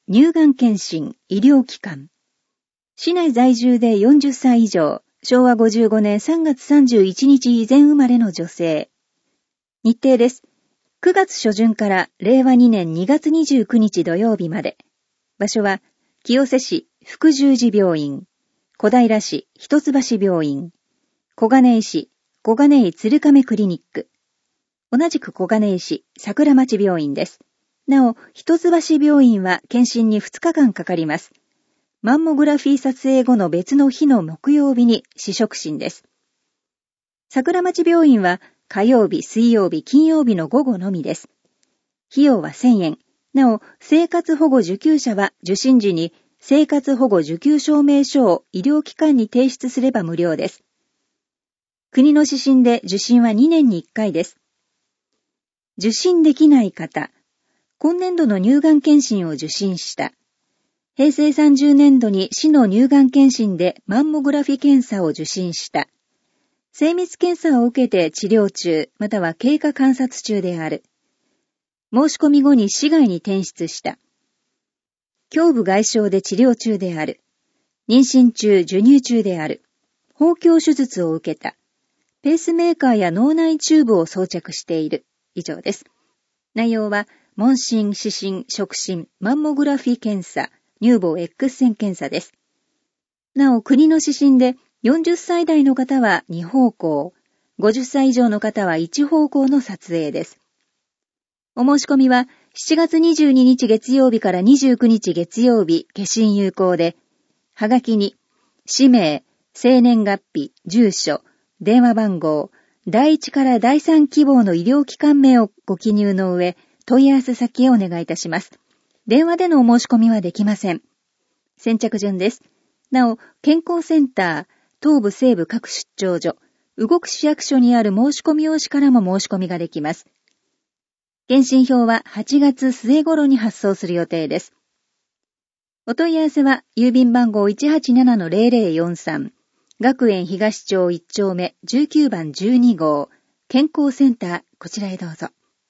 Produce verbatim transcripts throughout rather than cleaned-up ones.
乳がん検診、医療機関。市内在住でよんじゅっさい以上、しょうわごじゅうごねんさんがつさんじゅういちにち以前生まれの女性。日程です。くがつしょじゅんかられいわにねんにがつにじゅうくにち土曜日まで。場所は、清瀬市福十字病院、小平市一橋病院、小金井市小金井鶴亀クリニック。同じく小金井市桜町病院です。なお、一橋病院は検診にふつかかんかかります。マンモグラフィー撮影後の別の日の木曜日に試食診です。桜町病院は火曜日、水曜日、金曜日の午後のみです。費用はせんえん。なお、生活保護受給者は受診時に生活保護受給証明書を医療機関に提出すれば無料です。国の指針で受診はにねんにいっかいです。受診できない方、今年度の乳がん検診を受診した。へいせいさんじゅうねんどに市の乳がん検診でマンモグラフィ検査を受診した。精密検査を受けて治療中、または経過観察中である。申し込み後に市外に転出した。胸部外傷で治療中である。妊娠中、授乳中である。包協手術を受けた。ペースメーカーや脳内チューブを装着している。以上です。内容は、問診、視診、触診、マンモグラフィ検査、乳房 X 線検査です。なお、国の指針でよんじゅっさいだいの方はにほうこう、ごじゅっさい以上の方はいちほうこうの撮影です。お申し込みはしちがつにじゅうににち月曜日からにじゅうくにち月曜日、消印有効で、はがきに、氏名、生年月日、住所、電話番号、だいいちからだいさん希望の医療機関名をご記入の上、問い合わせ先へお願いいたします。電話でのお申し込みはできません。先着順です。なお、健康センター、東部西部各出張所、動く市役所にある申し込み用紙からも申し込みができます。検診票ははちがつすえ頃に発送する予定です。お問い合わせは、郵便番号 いちはちななのゼロゼロよんさん、学園東町いっちょうめじゅうきゅうばんじゅうにごう、健康センター、こちらへどうぞ。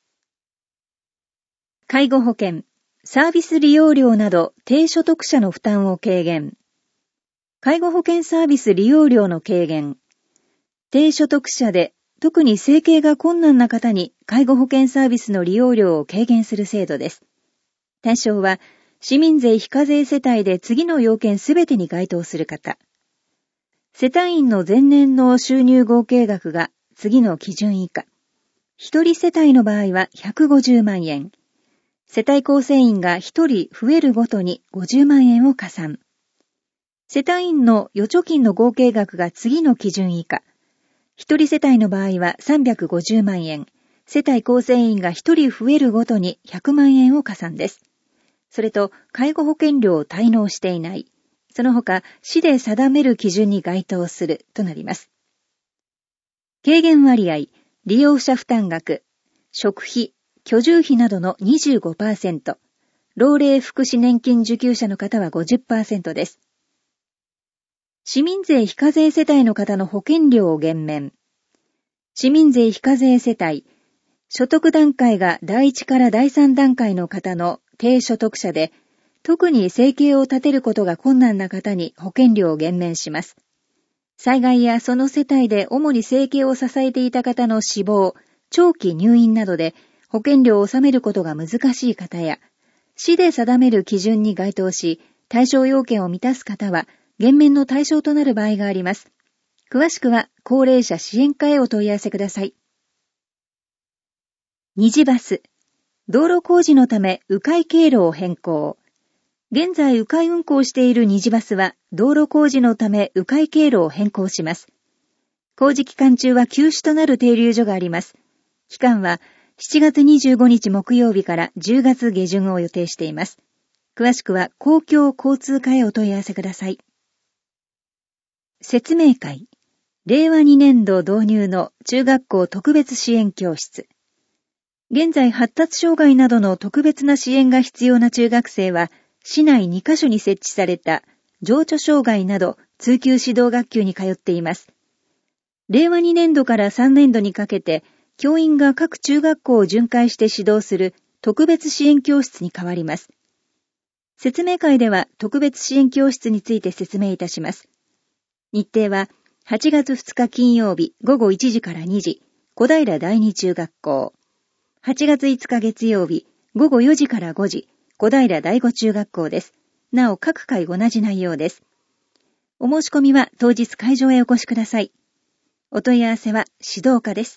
介護保険、サービス利用料など低所得者の負担を軽減。介護保険サービス利用料の軽減。低所得者で特に生計が困難な方に介護保険サービスの利用料を軽減する制度です。対象は市民税非課税世帯で次の要件すべてに該当する方。世帯員の前年の収入合計額が次の基準以下。一人世帯の場合はひゃくごじゅうまんえん。世帯構成員がひとり増えるごとにごじゅうまんえんを加算。世帯員の預貯金の合計額が次の基準以下。一人世帯の場合はさんびゃくごじゅうまんえん。世帯構成員がひとり増えるごとにひゃくまんえんを加算です。それと、介護保険料を滞納していない。その他、市で定める基準に該当するとなります。軽減割合、利用者負担額、食費、居住費などの にじゅうごパーセント、老齢福祉年金受給者の方は ごじゅっパーセント です。市民税非課税世帯の方の保険料を減免。市民税非課税世帯、所得段階がだいいちからだいさん段階の方の低所得者で、特に生計を立てることが困難な方に保険料を減免します。災害やその世帯で主に生計を支えていた方の死亡、長期入院などで保険料を納めることが難しい方や、市で定める基準に該当し、対象要件を満たす方は、減免の対象となる場合があります。詳しくは高齢者支援課へお問い合わせください。虹バス。道路工事のため迂回経路を変更。現在迂回運行している虹バスは道路工事のため迂回経路を変更します。工事期間中は休止となる停留所があります。期間はしちがつにじゅうごにち木曜日からじゅうがつげじゅんを予定しています。詳しくは公共交通課へお問い合わせください。説明会。れいわにねんど導入の中学校特別支援教室。現在発達障害などの特別な支援が必要な中学生は、市内にカ所に設置された情緒障害など通級指導学級に通っています。れいわにねんどからさんねんどにかけて、教員が各中学校を巡回して指導する特別支援教室に変わります。 説明会では特別支援教室について説明いたします。日程ははちがつふつか金曜日ごごいちじからにじ、小平第二中学校。はちがついつか月曜日ごごよじからごじ、小平第五中学校です。なお各回同じ内容です。お申し込みは当日会場へお越しください。お問い合わせは指導課です。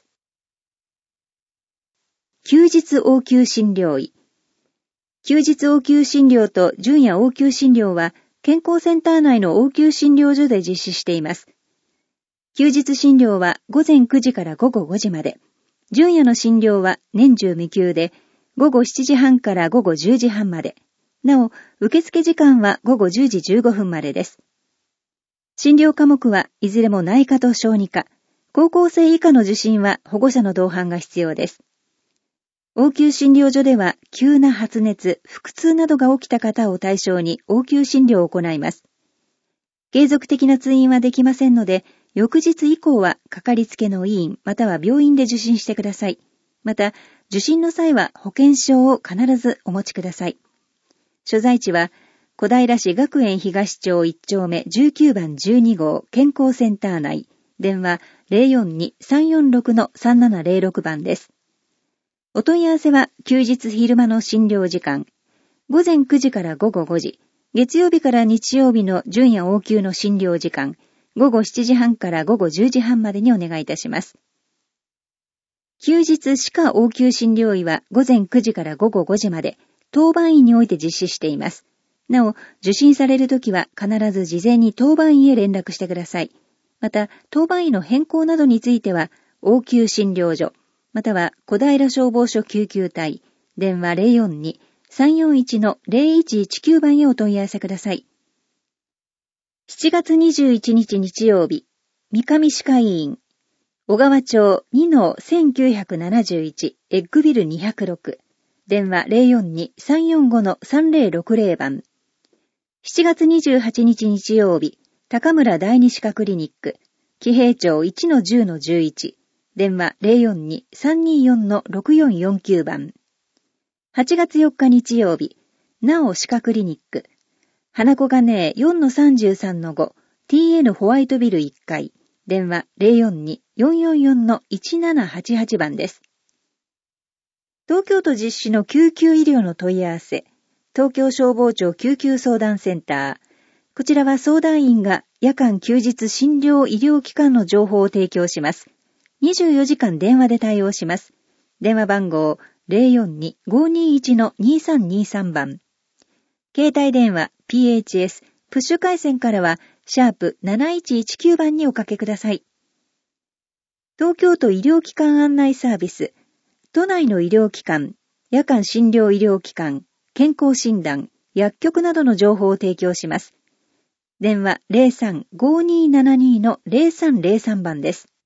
休日応急診療医。休日応急診療と準夜応急診療は健康センター内の応急診療所で実施しています。休日診療はごぜんくじからごごごじまで、準夜の診療は年中無休でごごしちじはんからごごじゅうじはんまで、なお受付時間はごごじゅうじじゅうごふんまでです。診療科目はいずれも内科と小児科、高校生以下の受診は保護者の同伴が必要です。応急診療所では急な発熱、腹痛などが起きた方を対象に応急診療を行います。継続的な通院はできませんので、翌日以降はかかりつけの医院または病院で受診してください。また、受診の際は保険証を必ずお持ちください。所在地は小平市学園東町いち丁目じゅうきゅうばんじゅうに号健康センター内、電話 ゼロよんに さんよんろく さんななゼロろく 番です。お問い合わせは休日昼間の診療時間、ごぜんくじからごごごじ、月曜日から日曜日の準夜応急の診療時間、ごごしちじはんからごごじゅうじはんまでにお願いいたします。休日歯科応急診療医はごぜんくじからごごごじまで、当番医において実施しています。なお、受診されるときは必ず事前に当番医へ連絡してください。また、当番医の変更などについては、応急診療所、または小平消防署救急隊、電話 ゼロよんに さんよんいち ゼロいちいちきゅう 番へお問い合わせください。しちがつにじゅういちにち日曜日、三上歯科医院、小川町 にのせんきゅうひゃくななじゅういち エッグビルにひゃくろく、電話 ゼロよんに さんよんご さんゼロろくゼロ 番。しちがつにじゅうはちにち日曜日、高村第二歯科クリニック、紀平町 いちのじゅうのじゅういち、電話 ゼロよんに さんによん ろくよんよんきゅう 番。はちがつよっか日曜日、なお歯科クリニック、花子金井 よんのさんじゅうさんのご、ティーエヌ ホワイトビルいっかい、電話 ゼロよんに よんよんよん いちななはちはち 番です。東京都実施の救急医療の問い合わせ、東京消防庁救急相談センター。こちらは相談員が夜間休日診療医療機関の情報を提供します。にじゅうよじかん電話で対応します。電話番号 ゼロよんに ごにいち にさんにさん 番。携帯電話 ピーエイチエス プッシュ回線からはシャープなないちいちきゅう番におかけください。東京都医療機関案内サービス。都内の医療機関、夜間診療医療機関、健康診断、薬局などの情報を提供します。電話 ゼロさん ごにーななに のゼロさんゼロさん 番です。